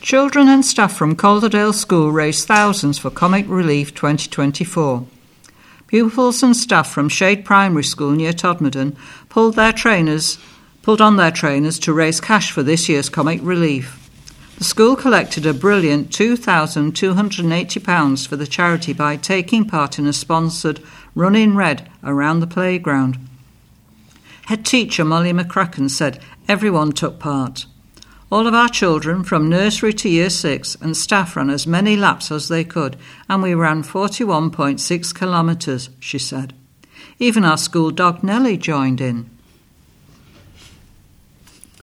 Children and staff from Calderdale School raised thousands for Comic Relief 2024. Pupils and staff from Shade Primary School near Todmorden pulled on their trainers to raise cash for this year's Comic Relief. The school collected a brilliant £2,280 for the charity by taking part in a sponsored Run in Red around the playground. Head teacher Molly McCracken said everyone took part. All of our children from nursery to year 6 and staff ran as many laps as they could, and we ran 41.6 kilometres, she said. Even our school dog Nellie joined in.